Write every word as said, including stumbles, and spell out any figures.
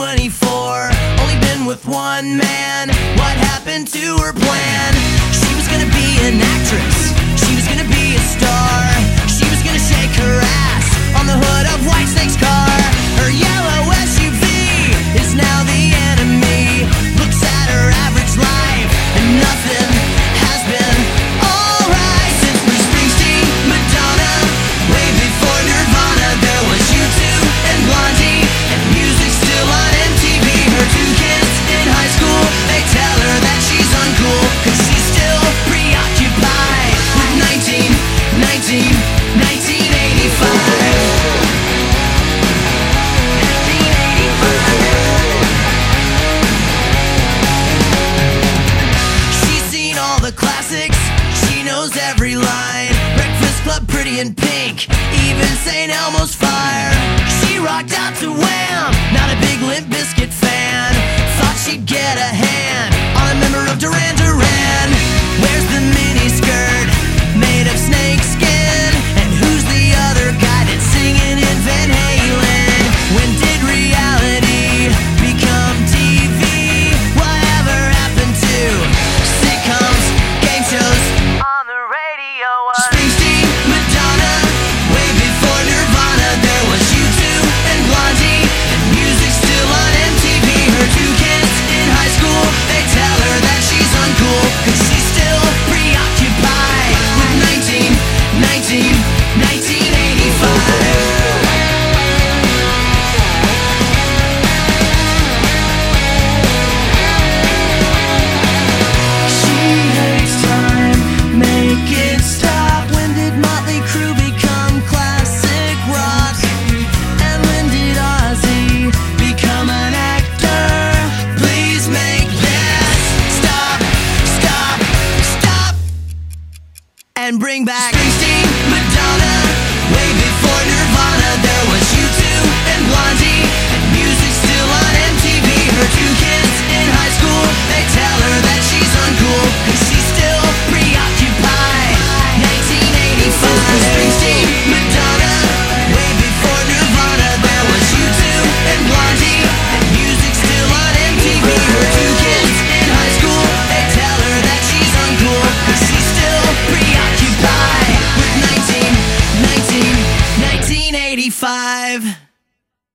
twenty-four, only been with one man. What happened to her plan? She was gonna be an actress, she was gonna be a star, she was gonna shake her ass on the hood of Whitesnake's car. Her yellow S U V is now the enemy, looks at her average life and nothing has been alright. Since Bruce Springsteen, Madonna, way before Nirvana, there was U two and Blondie, and music's still on M T V. Her two kids in high school, they tell her that she's uncool, cause she's still preoccupied with nineteen, nineteen, nineteen eighty-five. Classics, she knows every line. Breakfast Club, Pretty in Pink, even Saint Elmo's Fire. She rocked out to Wham, not a big Limp Bizkit fan. Thought she'd get a hand on a member of Duran Duran. Where's the mini skirt made of snake skin? And who's the other guy that's singing in Van Halen? When did reality become T V? Whatever happened to sitcoms, shows on the radio? Springsteen, Madonna, way before Nirvana, there was U two and Blondie, and music's still on M T V. Her two kids in high school, they tell her that she's uncool, cause she's still preoccupied with nineteen, nineteen, nineteen eighty-five. And bring back Springsteen, Madonna, way before Nirvana, there was U two and Blondie, and music's still on M T V. Her two kids in high school, they tell her that she's uncool, cause she's still preoccupied. nineteen eighty-five. Springsteen, Madonna, way before Nirvana, there was U two and Blondie, and music's still on M T V. Her two kids in high school, they tell her that she's uncool, cause she's still preoccupied with nineteen, nineteen, nineteen eighty-five.